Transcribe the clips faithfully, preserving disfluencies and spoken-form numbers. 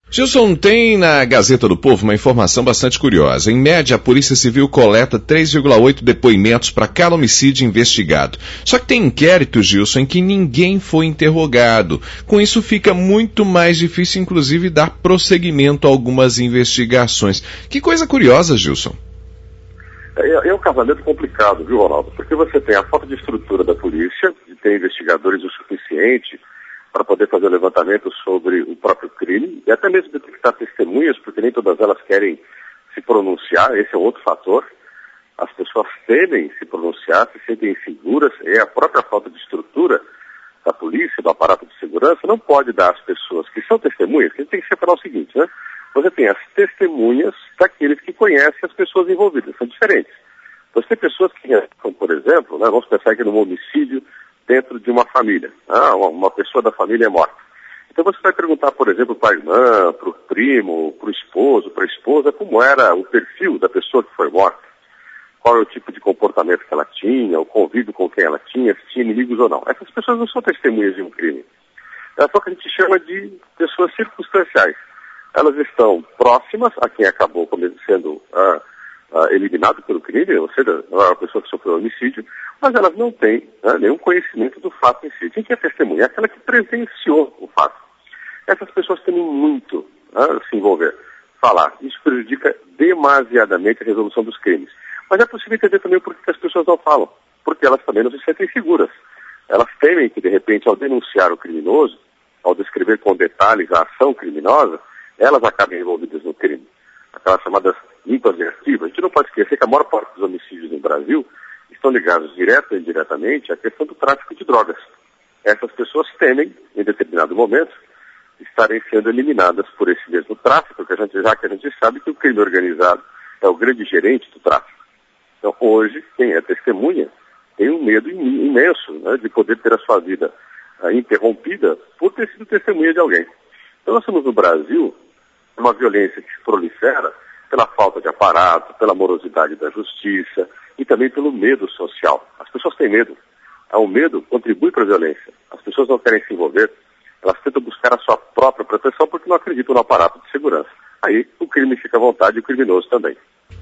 Gilson, tem na Gazeta do Povo uma informação bastante curiosa. Em média, a Polícia Civil coleta três vírgula oito depoimentos para cada homicídio investigado. Só que tem inquéritos, Gilson, em que ninguém foi interrogado. Com isso, fica muito mais difícil, inclusive, dar prosseguimento a algumas investigações. Que coisa curiosa, Gilson. É, é um casamento complicado, viu, Ronaldo? Porque você tem a falta de estrutura da polícia, de ter investigadores o suficiente para poder fazer levantamento sobre o próprio crime, e até mesmo detectar testemunhas, porque nem todas elas querem se pronunciar, esse é outro fator. As pessoas temem se pronunciar, se sentem inseguras, e a própria falta de estrutura da polícia, do aparato de segurança, não pode dar às pessoas que são testemunhas, que a gente tem que separar o seguinte, né? Você tem as testemunhas daqueles que conhecem as pessoas envolvidas, são diferentes. Você tem pessoas que, como por exemplo, né, vamos pensar aqui num homicídio dentro de uma família. Ah, uma, uma pessoa da família é morta. Então você vai perguntar, por exemplo, para a irmã, para o primo, para o esposo, para a esposa, como era o perfil da pessoa que foi morta. Qual é o tipo de comportamento que ela tinha, o convívio com quem ela tinha, se tinha inimigos ou não. Essas pessoas não são testemunhas de um crime. É só que a gente chama de pessoas circunstanciais. Elas estão próximas a quem acabou sendo ah, ah, eliminado pelo crime, ou seja, a pessoa que sofreu homicídio, mas elas não têm né, nenhum conhecimento do fato em si. Quem que é testemunha? É aquela que presenciou o fato. Essas pessoas têm muito a se envolver, falar. Isso prejudica demasiadamente a resolução dos crimes. Mas é possível entender também por que as pessoas não falam, porque elas também não se sentem seguras. Elas temem que, de repente, ao denunciar o criminoso, ao descrever com detalhes a ação criminosa, elas acabem envolvidas no crime. Aquelas chamadas limpas reativas. A gente não pode esquecer que a maior parte dos homicídios no Brasil estão ligados direta ou indiretamente à questão do tráfico de drogas. Essas pessoas temem, em determinado momento, estarem sendo eliminadas por esse mesmo tráfico, porque a gente, já que a gente sabe que o crime organizado é o grande gerente do tráfico. Então, hoje, quem é testemunha tem um medo imenso né, de poder ter a sua vida uh, interrompida por ter sido testemunha de alguém. Então, nós temos no Brasil uma violência que se prolifera pela falta de aparato, pela morosidade da justiça e também pelo medo social. As pessoas têm medo. O medo contribui para a violência. As pessoas não querem se envolver, elas tentam buscar a sua própria proteção porque não acreditam no aparato de segurança. Aí o crime fica à vontade e o criminoso também.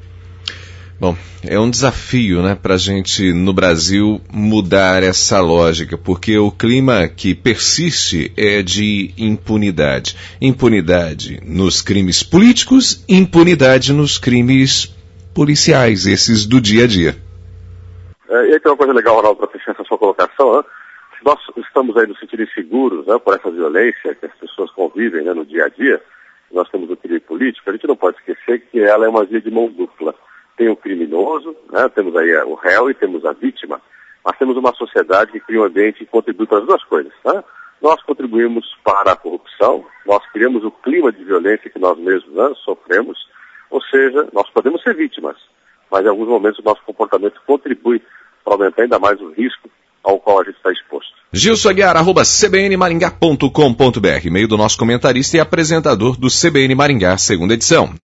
Bom, é um desafio, né, para a gente no Brasil mudar essa lógica, porque o clima que persiste é de impunidade. Impunidade nos crimes políticos, impunidade nos crimes policiais, esses do dia a dia. É, e aí tem uma coisa legal, Ronaldo, para fechar essa sua colocação, né? Se nós estamos aí nos sentindo inseguros, né, por essa violência que as pessoas convivem, né, no dia a dia, nós temos o crime político, a gente não pode esquecer que ela é uma via de mão dupla. Tem o criminoso, né, temos aí o réu e temos a vítima, mas temos uma sociedade que cria um ambiente que contribui para as duas coisas. Né? Nós contribuímos para a corrupção, nós criamos o clima de violência que nós mesmos né, sofremos, ou seja, nós podemos ser vítimas, mas em alguns momentos o nosso comportamento contribui para aumentar ainda mais o risco ao qual a gente está exposto. Gilson Aguiar, arroba c b n maringá ponto com ponto b r, e-mail do nosso comentarista e apresentador do C B N Maringá, segunda edição.